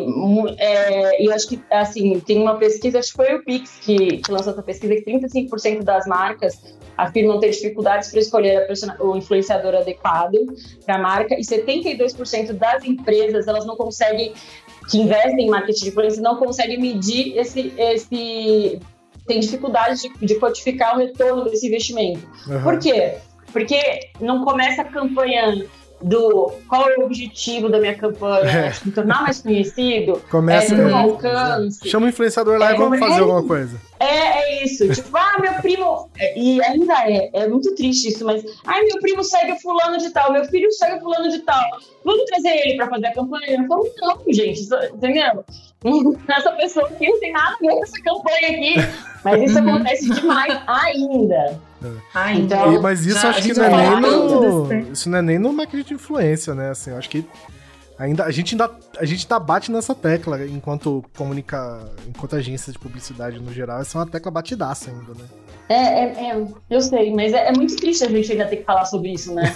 é, eu acho que, assim, tem uma pesquisa, acho que foi o Pix que, que lançou essa pesquisa, que trinta e cinco por cento das marcas afirmam ter dificuldades para escolher a persona, o influenciador adequado para a marca, e setenta e dois por cento das empresas, elas não conseguem, que investem em marketing de influência, não conseguem medir esse... esse tem dificuldade de, de quantificar o retorno desse investimento. Uhum. Por quê? Porque não começa a campanha do qual é o objetivo da minha campanha, é. Me tornar mais conhecido, começa é, ter um alcance. Chama o influenciador lá é, e vamos fazer é, alguma coisa. É, é isso. Tipo, ah, meu primo... E ainda é, é muito triste isso, mas... Ai, meu primo segue fulano de tal, meu filho segue fulano de tal. Vamos trazer ele pra fazer a campanha? Eu falo, não, gente, entendeu? Essa pessoa aqui não tem nada a ver com essa campanha aqui. Mas isso acontece demais ainda. Ah, então, e, mas isso já, acho que não é nem no... Isso não é nem no marketing de influência, né? Assim, eu acho que ainda, a gente ainda a gente ainda bate nessa tecla enquanto comunica, enquanto agência de publicidade no geral, essa é uma tecla batidaça ainda, né? É, é, é eu sei, mas é, é muito triste a gente ainda ter que falar sobre isso, né?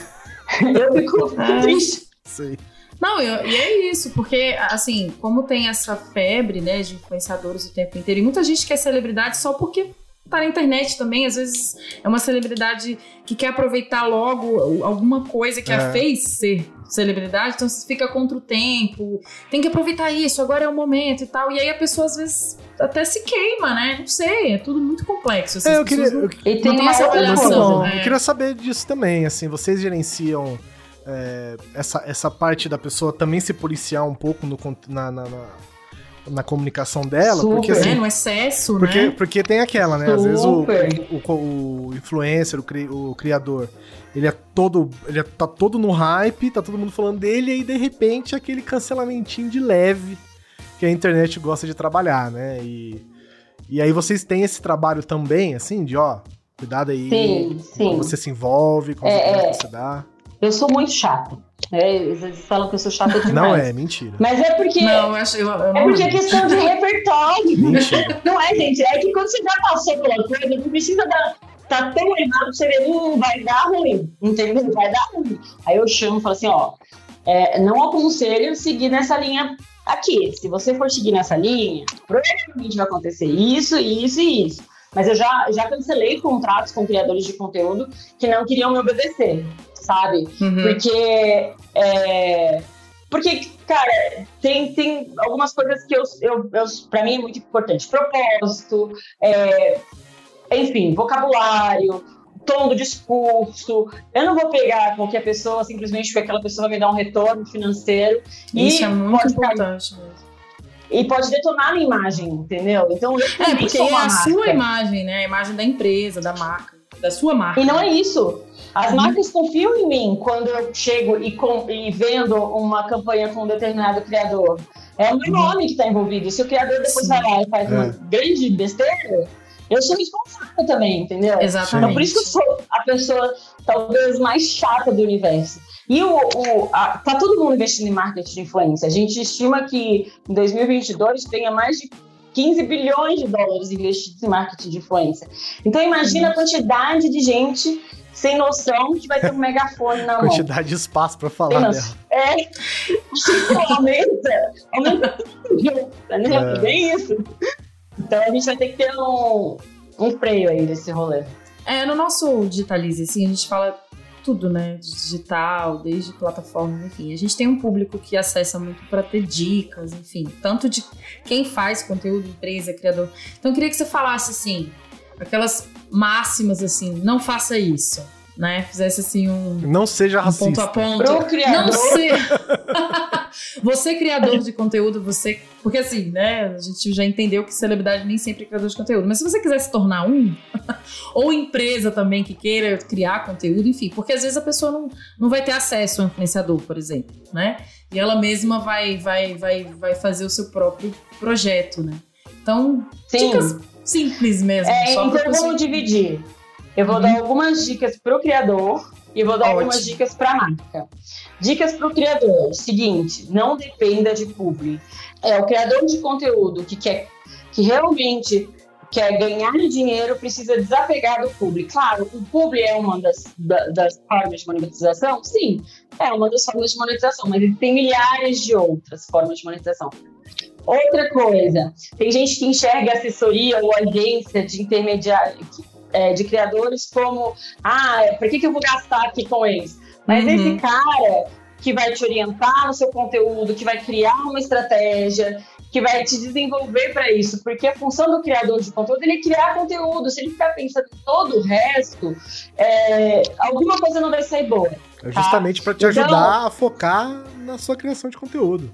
Eu fico muito triste. Sei. Não, eu, e é isso, porque, assim, como tem essa febre, né, de influenciadores o tempo inteiro, e muita gente quer celebridade só porque tá na internet também, às vezes é uma celebridade que quer aproveitar logo alguma coisa que é. a fez ser celebridade, então você fica contra o tempo, tem que aproveitar isso, agora é o momento e tal, e aí a pessoa às vezes até se queima, né, não sei, é tudo muito complexo. Assim, é, eu queria, não, eu, não tem essa avaliação. Eu queria saber disso também, assim, vocês gerenciam É, essa, essa parte da pessoa também se policiar um pouco no, na, na, na, na comunicação dela. Super, porque, assim, né? No excesso, porque, né? Porque tem aquela, né? Super. Às vezes o, o, o influencer, o, cri, o criador, ele é todo. Ele é, tá todo no hype, tá todo mundo falando dele, e aí de repente aquele cancelamentinho de leve que a internet gosta de trabalhar, né? E, e aí vocês têm esse trabalho também, assim, de ó, cuidado aí, sim, sim. Como você se envolve, como é, você dá. Eu sou muito chata. É, eles falam que eu sou chata demais. Não é, mentira. Mas é porque. Não, eu acho, eu, eu é porque é questão de repertório. Mentira. Não é, gente. É que quando você já passou pela coisa, não precisa dar. Tá tão errado pra você ver, hum, vai dar ruim. Entendeu? Vai dar ruim. Aí eu chamo e falo assim: ó, é, não aconselho seguir nessa linha aqui. Se você for seguir nessa linha, provavelmente vai acontecer isso, isso e isso. Mas eu já, já cancelei contratos com criadores de conteúdo que não queriam me obedecer. Sabe? Uhum. Porque, é, porque, cara, tem, tem algumas coisas que eu, eu, eu, pra mim é muito importante. Propósito, é, enfim, vocabulário, tom do discurso. Eu não vou pegar qualquer pessoa simplesmente porque aquela pessoa vai me dar um retorno financeiro. Isso e é muito pode importante mesmo. E pode detonar a minha imagem, entendeu? Então, eu é, porque é a marca. sua imagem, né? A imagem da empresa, da marca, da sua marca. E não é isso. As marcas confiam em mim quando eu chego e, com, e vendo uma campanha com um determinado criador. É o meu nome que está envolvido. Se o criador depois Sim. vai lá e faz é. uma grande besteira, eu sou responsável também, entendeu? Exatamente. Então, por isso que eu sou a pessoa talvez mais chata do universo. E o, o, a, tá todo mundo investindo em marketing de influência. A gente estima que em dois mil e vinte e dois tenha mais de quinze bilhões de dólares investidos em marketing de influência. Então, imagina a quantidade de gente sem noção que vai ter um megafone na mão. Quantidade de espaço pra falar dela. É, aumenta, aumenta tudo, é bem isso. Então a gente vai ter que ter um, um freio aí nesse rolê. É, no nosso Digitalize, assim, a gente fala tudo, né, de digital, desde plataforma, enfim. A gente tem um público que acessa muito para ter dicas, enfim, tanto de quem faz conteúdo, empresa, criador. Então eu queria que você falasse, assim, aquelas máximas assim, não faça isso, né? Fizesse assim um... Não seja um racista. ponto a ponto. Pro criador. Não ser... Você, criador de conteúdo, você... Porque assim, né, a gente já entendeu que celebridade nem sempre é criador de conteúdo. Mas se você quiser se tornar um, ou empresa também que queira criar conteúdo, enfim. Porque às vezes a pessoa não, não vai ter acesso ao influenciador, por exemplo, né? E ela mesma vai, vai, vai, vai fazer o seu próprio projeto, né? Então, Sim. dicas simples mesmo. É, só então pra pessoa... vamos dividir. Eu vou Uhum. dar algumas dicas pro criador e vou dar Ótimo. algumas dicas pra marca. Dicas pro criador. Seguinte, não dependa de publi. É, o criador de conteúdo que quer, que realmente quer ganhar dinheiro precisa desapegar do publi. Claro, o publi é uma das, da, das formas de monetização? Sim, é uma das formas de monetização, mas tem milhares de outras formas de monetização. Outra coisa, tem gente que enxerga assessoria ou agência de intermediário, é, de criadores como, ah, por que, que eu vou gastar aqui com eles? Mas Uhum. esse cara que vai te orientar no seu conteúdo, que vai criar uma estratégia, que vai te desenvolver para isso, porque a função do criador de conteúdo ele é criar conteúdo. Se ele ficar pensando em todo o resto, é, alguma coisa não vai sair boa. É justamente para te Então- ajudar a focar na sua criação de conteúdo.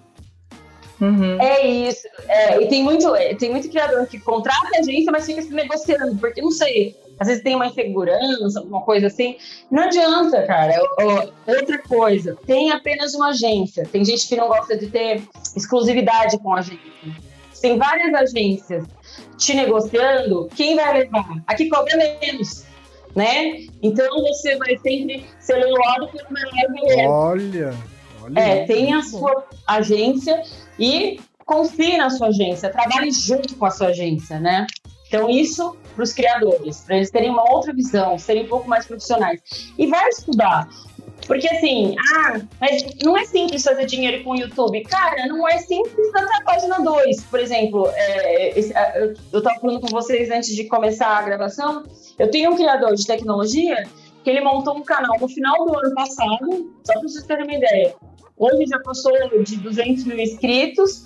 Uhum. É isso. É, e tem muito, é, tem muito criador que contrata a agência, mas fica se negociando, porque não sei, às vezes tem uma insegurança, alguma coisa assim. Não adianta, cara. Ó, outra coisa, tem apenas uma agência. Tem gente que não gosta de ter exclusividade com a agência. Tem várias agências te negociando, quem vai levar? A que cobra menos, né? Então você vai sempre ser leiloado pelo melhor valor. Olha, olha. É, tenha a sua agência e confie na sua agência, trabalhe junto com a sua agência, né? Então, isso para os criadores, para eles terem uma outra visão, serem um pouco mais profissionais. E vai estudar. Porque assim, ah, mas não é simples fazer dinheiro com o YouTube. Cara, não é simples até a página dois. Por exemplo, é, esse, eu estava falando com vocês antes de começar a gravação, eu tenho um criador de tecnologia que ele montou um canal no final do ano passado, só para vocês terem uma ideia. Hoje já passou de duzentos mil inscritos.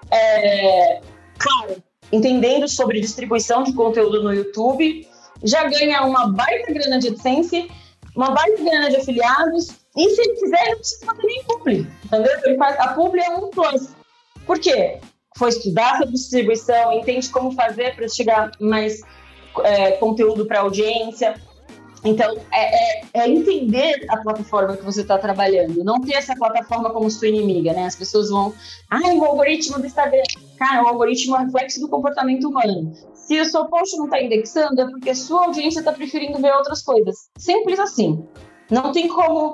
É, claro, entendendo sobre distribuição de conteúdo no YouTube, já ganha uma baita grana de AdSense, uma baita grana de afiliados, e se ele quiser, ele não precisa fazer nem publi, entendeu? Ele faz, a publi é um plus. Por quê? Foi estudar sobre distribuição, entende como fazer para chegar mais é, conteúdo para a audiência. Então, é, é, é entender a plataforma que você está trabalhando, não ter essa plataforma como sua inimiga, né? As pessoas vão, ai, o algoritmo do Instagram. Cara, o algoritmo é um reflexo do comportamento humano. Se o seu post não está indexando, é porque a sua audiência está preferindo ver outras coisas. Simples assim. Não tem como,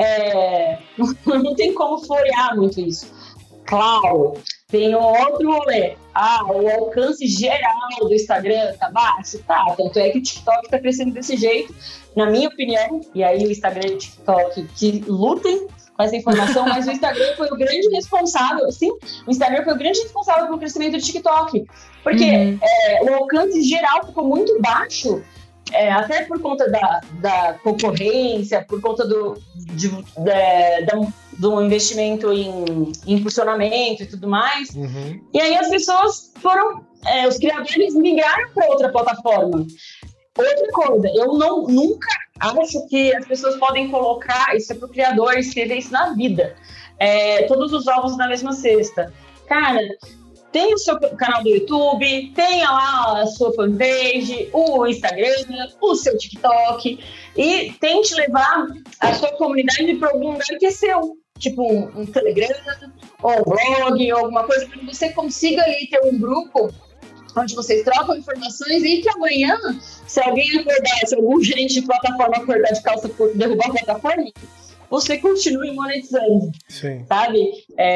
é, não tem como florear muito isso. Claro, tem um outro rolê. Ah, o alcance geral do Instagram tá baixo? Tá, tanto é que o TikTok tá crescendo desse jeito, na minha opinião. E aí o Instagram e o TikTok que lutem com essa informação, mas o Instagram foi o grande responsável, sim, o Instagram foi o grande responsável pelo crescimento do TikTok. Porque Uhum. é, o alcance geral ficou muito baixo, é, até por conta da, da concorrência, por conta do, de, da, da, do investimento em, em impulsionamento e tudo mais. Uhum. E aí as pessoas foram, é, os criadores migraram para outra plataforma. Outra coisa, eu não, nunca acho que as pessoas podem colocar, isso é para o criador escrever isso na vida, é, todos os ovos na mesma cesta. Cara, tem o seu canal do YouTube, tenha lá a sua fanpage, o Instagram, o seu TikTok, e tente levar a sua comunidade para algum lugar que é seu. Tipo um, um Telegram, ou um blog, ou alguma coisa, para que você consiga ali ter um grupo onde vocês trocam informações e que amanhã, se alguém acordar, se algum gerente de plataforma acordar de calça curta e derrubar a plataforma, você continue monetizando, Sim. sabe?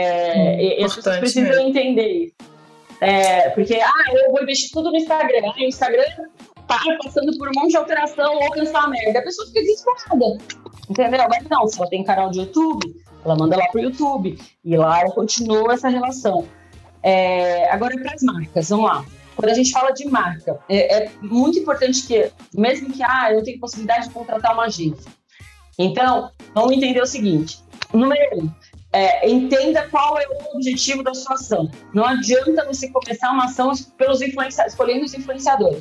É, e as pessoas precisam mesmo. entender isso. É, porque, ah, eu vou investir tudo no Instagram, ah, o Instagram tá passando por um monte de alteração, ou alcançar a merda. A pessoa fica desesperada, entendeu? Mas não, se ela tem canal de YouTube, ela manda lá pro YouTube, e lá ela continua essa relação. É, agora, para as marcas, vamos lá. Quando a gente fala de marca, é, é muito importante que, mesmo que ah, eu tenho possibilidade de contratar uma agência. Então, vamos entender o seguinte. Número um, é, entenda qual é o objetivo da sua ação. Não adianta você começar uma ação pelos influenciadores, escolhendo os influenciadores.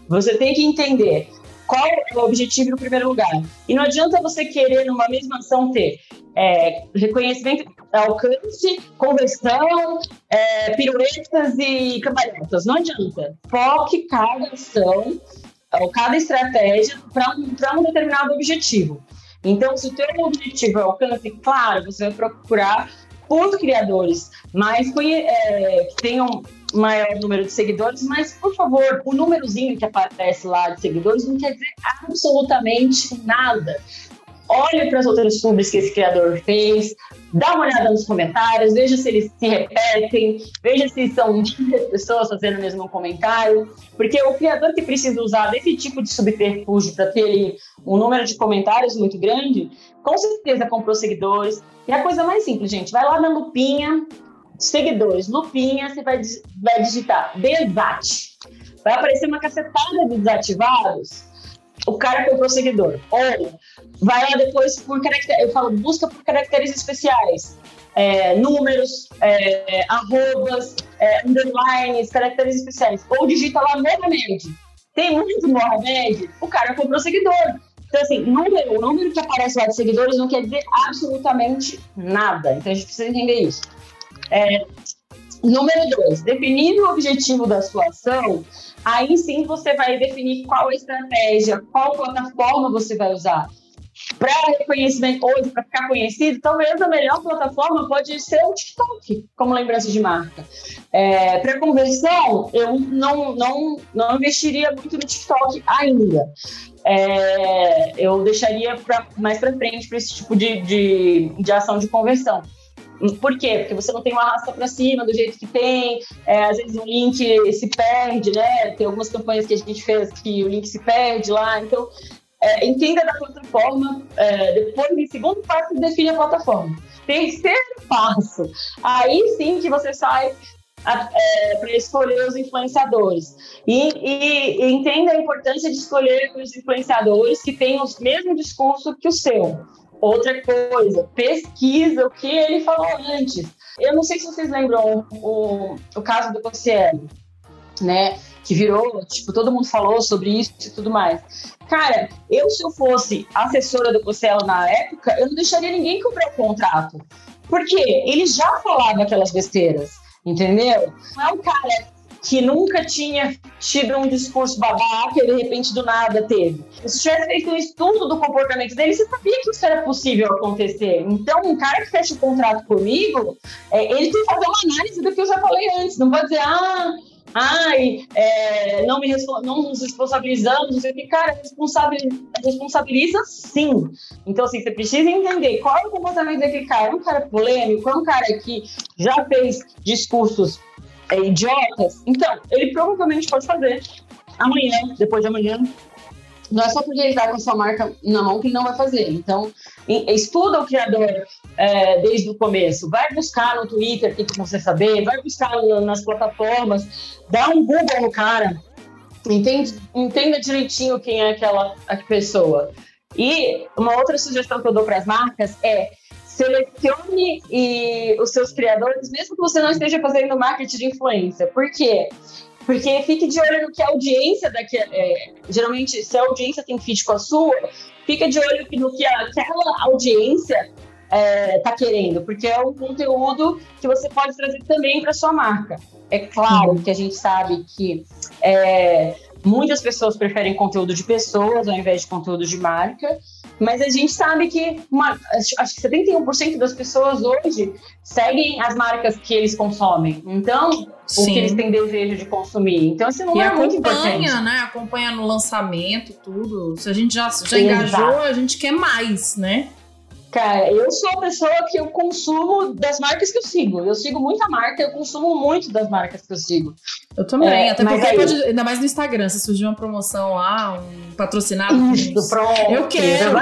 Você tem que entender qual é o objetivo no primeiro lugar. E não adianta você querer, numa mesma ação, ter é, reconhecimento, alcance, conversão, é, piruetas e cambalhotas. Não adianta. Foque cada ação, ou cada estratégia para um, um determinado objetivo. Então, se o teu objetivo é alcance, claro, você vai procurar por criadores mais é, que tenham maior número de seguidores, mas, por favor, o númerozinho que aparece lá de seguidores não quer dizer absolutamente nada. Olhe para as outras publis que esse criador fez, dá uma olhada nos comentários, veja se eles se repetem, veja se são muitas pessoas fazendo o mesmo comentário, porque o criador que precisa usar desse tipo de subterfúgio para ter ali um número de comentários muito grande, com certeza comprou seguidores. E a coisa mais simples, gente, vai lá na lupinha, seguidores, lupinha, você vai, vai digitar desate. Vai aparecer uma cacetada de desativados, o cara comprou seguidor. Ou vai lá depois por caracteres, eu falo, busca por caracteres especiais, é, números, é, arrobas, é, underlines, caracteres especiais. Ou digita lá Mohamed. Tem muito Mohamed, o cara comprou seguidor. Então, assim, número, o número que aparece lá de seguidores não quer dizer absolutamente nada. Então, a gente precisa entender isso. É, número dois, definir o objetivo da sua ação, aí sim você vai definir qual a estratégia, qual plataforma você vai usar. Para reconhecimento hoje, para ficar conhecido, talvez a melhor plataforma pode ser o TikTok, como lembrança de marca. É, para conversão, eu não, não, não investiria muito no TikTok ainda. É, eu deixaria pra, mais para frente para esse tipo de, de, de ação de conversão. Por quê? Porque você não tem uma arrasta para cima do jeito que tem, é, às vezes o link se perde, né? Tem algumas campanhas que a gente fez que o link se perde lá, então é, entenda da plataforma, é, depois em segundo passo define a plataforma. Terceiro passo, aí sim que você sai é, para escolher os influenciadores e, e, e entenda a importância de escolher os influenciadores que têm o mesmo discurso que o seu. Outra coisa, pesquisa o que ele falou antes. Eu não sei se vocês lembram o, o caso do Cossiello, né? Que virou, tipo, todo mundo falou sobre isso e tudo mais. Cara, eu se eu fosse assessora do Cossiello na época, eu não deixaria ninguém comprar o contrato. Porque ele já falava aquelas besteiras, entendeu? Não é um cara que nunca tinha tido um discurso babaca e de repente do nada teve. Se tivesse feito um estudo do comportamento dele, você sabia que isso era possível acontecer. Então, um cara que fecha o contrato comigo, é, ele tem que fazer uma análise do que eu já falei antes. Não pode dizer, ah, ai, é, não, me respo- não nos responsabilizamos, não sei o que. Cara, responsabiliza, responsabiliza sim. Então, assim, você precisa entender qual é o comportamento daquele cara. É um cara polêmico, é um cara que já fez discursos É, idiotas, então, ele provavelmente pode fazer amanhã, depois de amanhã. Não é só porque ele tá com a sua marca na mão que ele não vai fazer. Então, estuda o criador é, desde o começo. Vai buscar no Twitter, tem que você saber. Vai buscar no, nas plataformas. Dá um Google no cara. Entende, entenda direitinho quem é aquela a pessoa. E uma outra sugestão que eu dou para as marcas é selecione e os seus criadores, mesmo que você não esteja fazendo marketing de influência. Por quê? Porque fique de olho no que a audiência daqui, é, geralmente, se a audiência tem fit com a sua, fica de olho no que aquela audiência está é, querendo, porque é um conteúdo que você pode trazer também para sua marca. É claro uhum. que a gente sabe que é, muitas pessoas preferem conteúdo de pessoas ao invés de conteúdo de marca, mas a gente sabe que uma, acho que setenta e um por cento das pessoas hoje seguem as marcas que eles consomem. Então, Sim. o que eles têm desejo de consumir. Então, esse número é muito importante. Acompanha, né? Acompanha no lançamento, tudo. Se a gente já, já engajou, a gente quer mais, né? Cara, eu sou a pessoa que eu consumo das marcas que eu sigo. Eu sigo muita marca, eu consumo muito das marcas que eu sigo. Eu também, é, até porque aí... pode, ainda mais no Instagram, se surgir uma promoção lá, um patrocinado. Isso, pronto. Eu quero.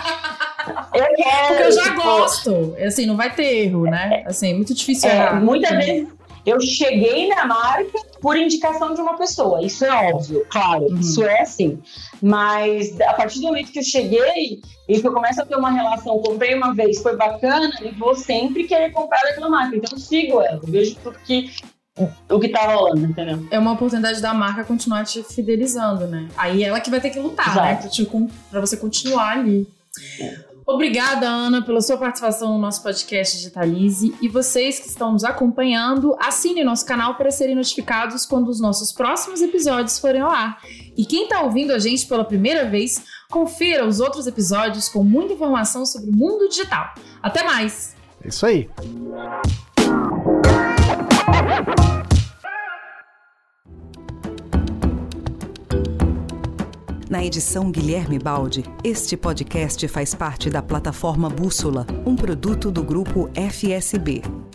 eu quero. Porque eu já gosto. Assim, não vai ter erro, né? Assim, é muito difícil é, errar. Muitas vezes eu cheguei na marca por indicação de uma pessoa. Isso é óbvio, claro. Uhum. Isso é assim. Mas a partir do momento que eu cheguei e que eu começo a ter uma relação, comprei uma vez, foi bacana, e vou sempre querer comprar daquela marca. Então eu sigo ela. Eu vejo tudo que o que tá rolando, entendeu? É uma oportunidade da marca continuar te fidelizando, né? Aí ela que vai ter que lutar, Exato. né? Pra, te, pra você continuar ali. Obrigada, Ana, pela sua participação no nosso podcast Digitalize. E vocês que estão nos acompanhando, assinem nosso canal para serem notificados quando os nossos próximos episódios forem ao ar. E quem está ouvindo a gente pela primeira vez, confira os outros episódios com muita informação sobre o mundo digital. Até mais! É isso aí. Na edição Guilherme Baldi, este podcast faz parte da plataforma Bússola, um produto do grupo F S B.